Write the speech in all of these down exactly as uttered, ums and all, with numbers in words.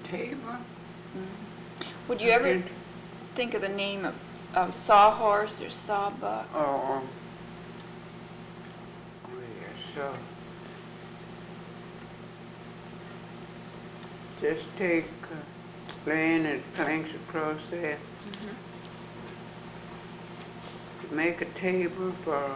table. Mm-hmm. Would you ever think of the name of, of sawhorse or sawbuck? Oh, oh yeah, so just take uh, laying it planks across there. Mm-hmm. Make a table for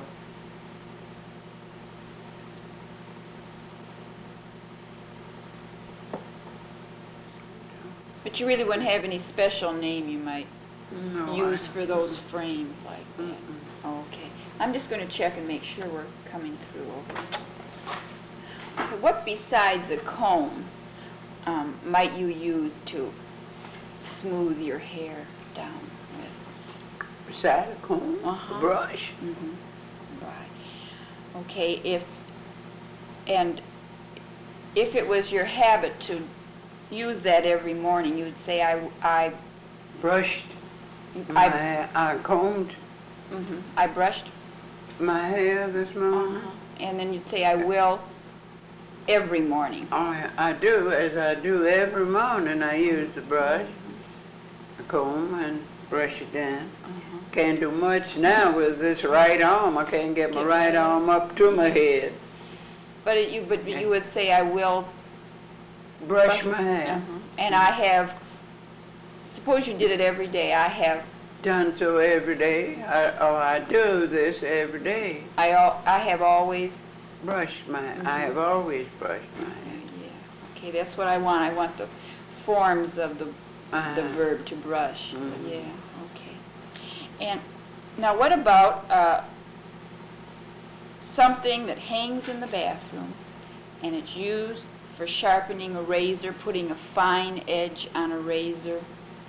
But you really wouldn't have any special name you might no, use I, for those frames like that? Mm-mm. Oh, okay. I'm just going to check and make sure we're coming through. Okay. What besides a comb um, might you use to smooth your hair down with? Beside a comb, Uh-huh. a brush. Mm-hmm. Right. Okay, if, and if it was your habit to use that every morning, you would say, I, I Brushed I, my, I combed mm-hmm, I brushed, my hair this morning. uh-huh. And then you'd say, I will every morning. I, I do, as I do every morning, I use the brush, the comb, and brush it down. Uh-huh. Can't do much now with this right arm. I can't get my Get right my- arm up to my head. But it, you, but you would say, I will Brush my hair. uh-huh. And I have, suppose you did it every day, I have, Done so every day. I, oh, I do this every day. I, al- I have always, Brush my, Mhm. I have always brushed my yeah, hair. yeah. Okay, that's what I want. I want the forms of the, the Uh-huh. verb to brush. Mhm. Yeah, okay. And now what about uh, something that hangs in the bathroom and it's used for sharpening a razor, putting a fine edge on a razor?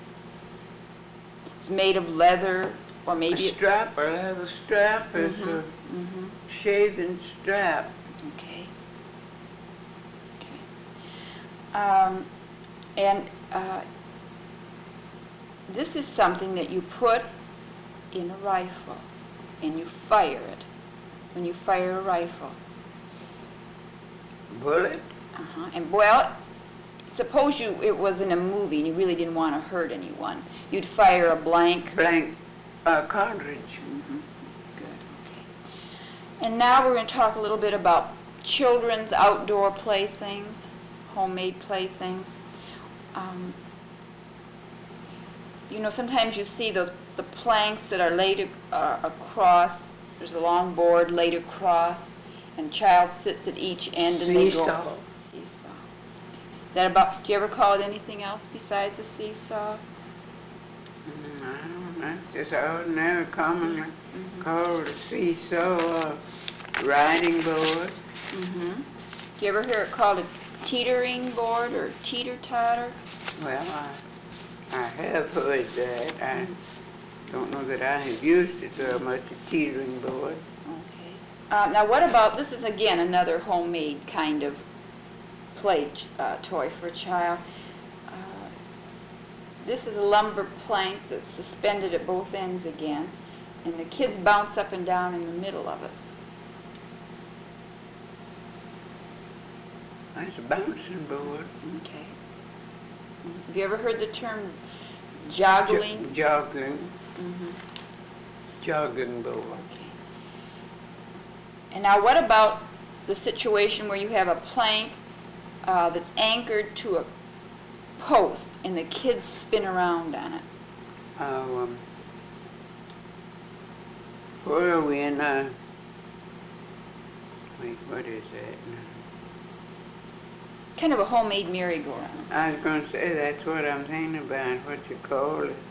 It's made of leather or maybe A it, strap, a leather strap is Mhm, a mhm. shaving strap. Okay. Okay. Um, and uh, this is something that you put in a rifle and you fire it when you fire a rifle. Bullet? Uh-huh. And well, suppose you it was in a movie and you really didn't want to hurt anyone. You'd fire a blank. Blank uh, cartridge. Mm-hmm. Good. Okay. And now we're going to talk a little bit about children's outdoor playthings, homemade playthings. Um, you know, sometimes you see those the planks that are laid uh, across. There's a long board laid across, and child sits at each end and they go. Seesaw. Seesaw. Is that about? Do you ever call it anything else besides a seesaw? Mm, I don't know. It's just ordinary, commonly Mm-hmm. called a seesaw, a riding board. Mm-hmm. Do you ever hear it called a teetering board or teeter-totter? Well, I, I have heard that. I don't know that I have used it so much, a teetering board. Okay. Uh, now what about, this is again another homemade kind of play uh, toy for a child. Uh, this is a lumber plank that's suspended at both ends again, and the kids bounce up and down in the middle of it. That's a bouncing board. Okay. Have you ever heard the term joggling? Jo- jogging. Mm-hmm. Jogging board. Okay. And now what about the situation where you have a plank uh, that's anchored to a post and the kids spin around on it? Oh, um, where are we in, uh, wait, what is that? Kind of a homemade merry-go-round. I was going to say, that's what I'm thinking about, what you call it.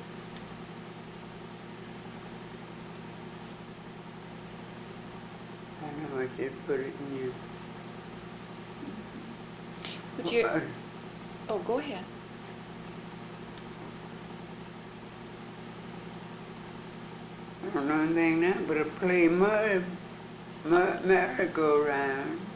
I know what you put it in your... Would you, Uh, oh, go ahead. I don't know anything now, but a play mud, mud merry-go-round.